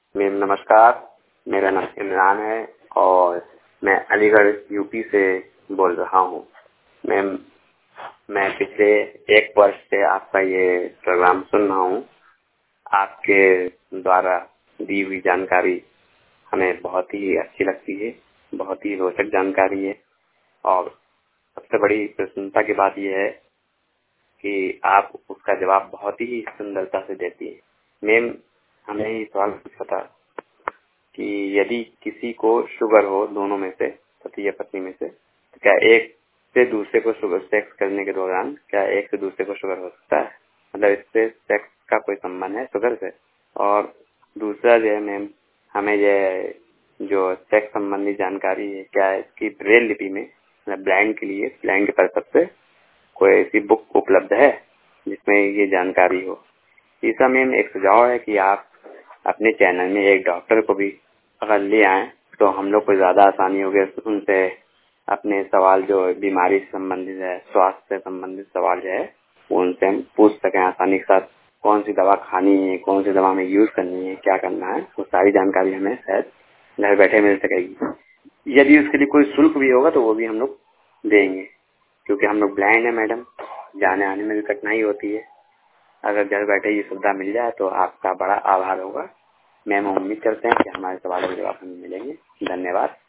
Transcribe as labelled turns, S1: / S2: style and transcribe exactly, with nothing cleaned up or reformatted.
S1: Ma'am नमस्कार, मेरा नाम इमरान है और मैं अलीगढ़ यूपी से बोल रहा हूँ। मैम मैं पिछले एक वर्ष से आपका ये प्रोग्राम सुन रहा हूँ। आपके द्वारा दी हुई जानकारी हमें बहुत ही अच्छी लगती है, बहुत ही रोचक जानकारी है और सबसे बड़ी प्रसन्नता की बात यह है कि आप उसका जवाब बहुत ही सुंदरता से देती है। मैम हमें ये सवाल पूछा था कि यदि किसी को शुगर हो, दोनों में से पति या पत्नी में से, तो क्या एक से दूसरे को शुगर सेक्स करने के दौरान क्या एक से दूसरे को शुगर हो सकता है? मतलब इससे सेक्स का कोई संबंध है शुगर से? और दूसरा जो है मैम, हमें ये जो सेक्स संबंधी जानकारी है, क्या इसकी ब्रेल लिपि में मतलब ब्लाइंड के लिए ब्लाइंड के पर्पज से कोई ऐसी बुक उपलब्ध है जिसमें ये जानकारी हो? तीसरा मैम एक सुझाव है कि आप अपने चैनल में एक डॉक्टर को भी अगर ले आए तो हम लोग को ज्यादा आसानी होगी उनसे अपने सवाल जो बीमारी से संबंधित है, स्वास्थ्य से संबंधित सवाल जो है वो उनसे हम पूछ सकें आसानी के साथ। कौन सी दवा खानी है, कौन सी दवा हमें यूज करनी है, क्या करना है, वो सारी जानकारी हमें शायद घर बैठे मिल सकेगी। यदि उसके लिए कोई शुल्क भी होगा तो वो भी हम लोग देंगे, क्योंकि हम लोग ब्लाइंड है मैडम, जाने आने में भी कठिनाई होती है। अगर घर बैठे ये सुविधा मिल जाए तो आपका बड़ा आभार होगा। मैम उम्मीद करते हैं कि हमारे सवालों के जवाब हमें मिलेंगे। धन्यवाद।